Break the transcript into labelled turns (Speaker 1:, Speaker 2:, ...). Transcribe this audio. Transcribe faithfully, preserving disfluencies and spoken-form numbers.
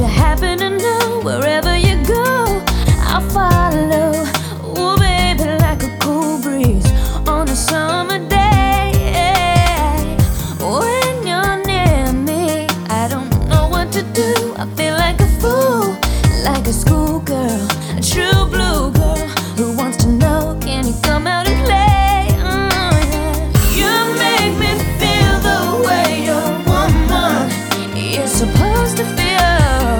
Speaker 1: you happen to know wherever you go, I'll follow. Oh, baby, like a cool breeze on a summer day. When you're near me, I don't know what to do. I feel like a fool, like a schoolgirl, a true blue girl.